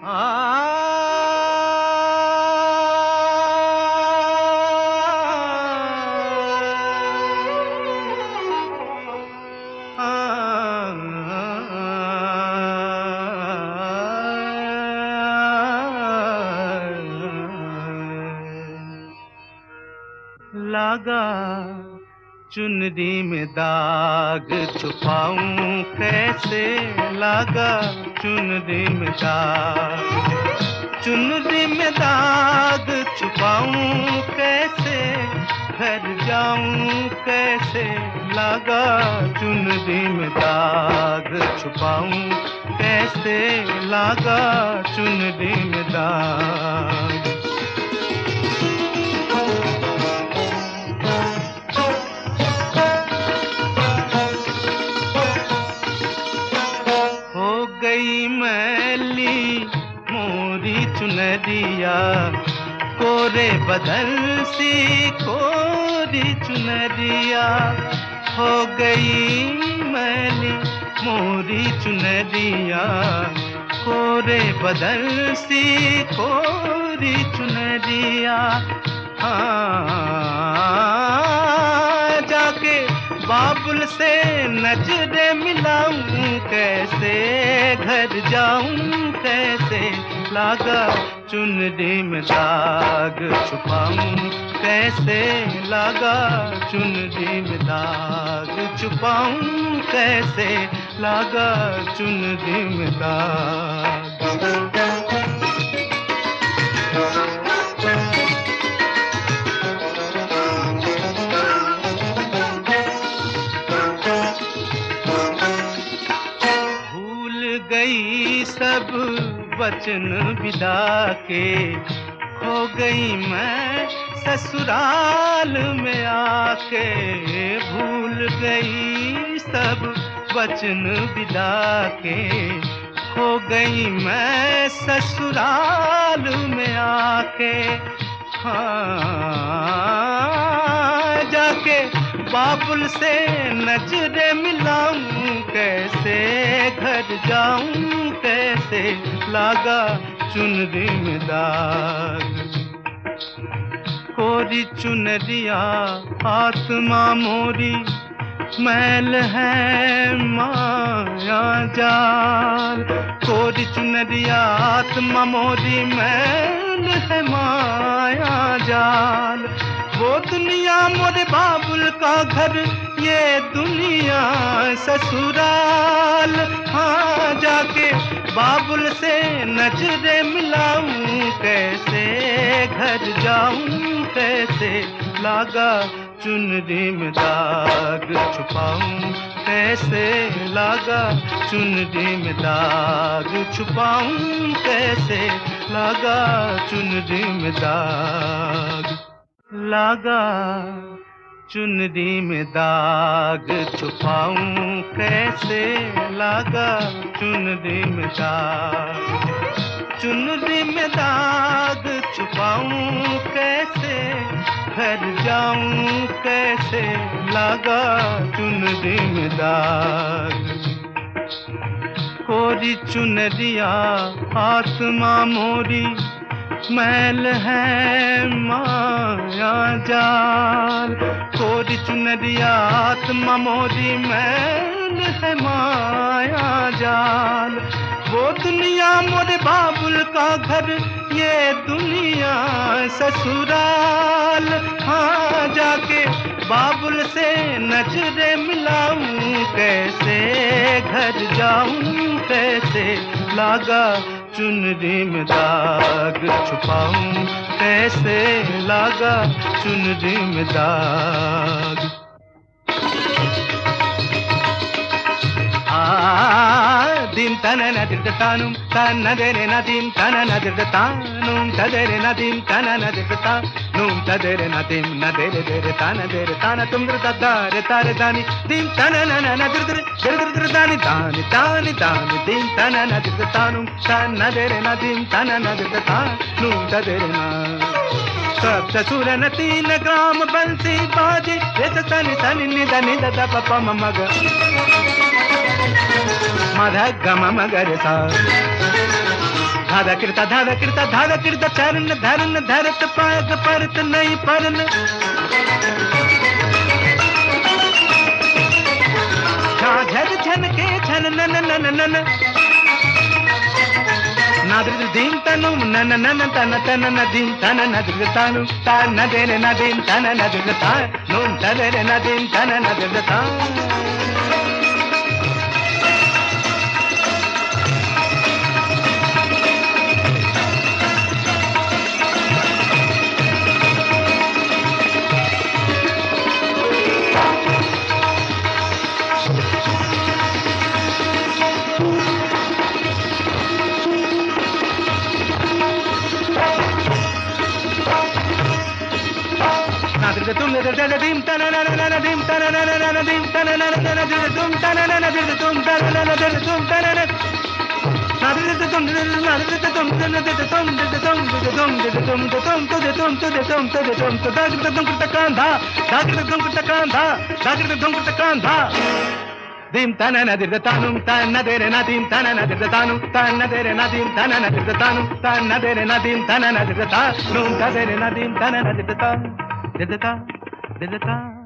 लागा चुनरी में दाग छुपाऊं कैसे, लागा चुनरी में दाग छुपाऊं कैसे, घर जाऊं कैसे, लागा चुनरी में दाग छुपाऊं कैसे, लागा चुनरी में दाग। गई मैली मोरी चुनरिया, कोरे बदल सी कोरी चुनरिया। हो गई मैली मोरी चुनरिया, कोरे बदल सी कोरी चुनरिया। जाके बाबुल से नजरें मिलाऊं कैसे, घर जाऊं कैसे, लागा चुनरी में दाग छुपाऊं कैसे, लागा चुनरी में दाग छुपाऊं कैसे, लागा चुनरी में दाग। गई सब वचन विदा के, खो गई मैं ससुराल में आके। भूल गई सब वचन विदा के, खो गई मैं ससुराल में आके। जाके बाबुल से नजरें मिलाऊं कैसे, घर जाऊं कैसे, लागा चुनरी में दाग। कोरी चुनरिया आत्मा मोरी, मैल है माया जाल। कोरी चुनरिया आत्मा मोरी, मैल है माया जाल। वो दुनिया मोरे बाबुल का घर, ये दुनिया ससुराल। जाके बाबुल से नजरें मिलाऊं कैसे, घर जाऊं कैसे, लागा चुनरी में दाग छुपाऊं कैसे, लागा चुनरी में दाग छुपाऊं कैसे, लागा चुनरी में दाग। लागा चुनरी में दाग छुपाऊं कैसे, लागा चुनरी में दाग। चुनरी में दाग छुपाऊं कैसे, घर जाऊं कैसे, लागा चुनरी में दाग। कोरी चुनरिया आत्मा मोरी, मैल है माया जाल। कोरी चुनरिया आत्मा मोरी, मैल है माया जाल। वो दुनिया मोरे बाबुल का घर, ये दुनिया ससुराल। जाके बाबुल से नजरें मिलाऊं कैसे, घर जाऊं कैसे, लागा चुनरी में दाग छुपाऊं कैसे, लागा चुनरी में दाग। dim tanana dirtanum tanadere nadim tanana dirtanum tadere nadim tanana dirtanum tadere nadim nadere dere tanadere tanatum dirtadare tare dani dim tanana nadir dir dani dani dani dani dim tanana dirtanum tanadere nadim tanana dirtanum tadere na सब ससुर न 3 ग्राम बंसी बाजी race तनि तनि निद निद the पप मग मध गम मगर सा धादा किरता चरण धरन धरत पाग परत नहीं परन झन झन के झन नन नन नन नादृ दीम तनु नन नन तन तन नदीम तन नदृ तानु ता नदेरे नदीम तन नदृ ता नून तदेरे नदीम तन नदृ ता तुम दीम तन नन दीम तन नन दीम तन नन तुम तन नन तुम तन नन तुम तन दीम तन नदिर तानुम तन नदेरे नदीम तन नदिर तानुम तन नदेरे नदीम तन नदिर तानुम तन नदेरे नदीम तन नदिर तानुम तदेरे नदीम तन नदिर तानुम Did it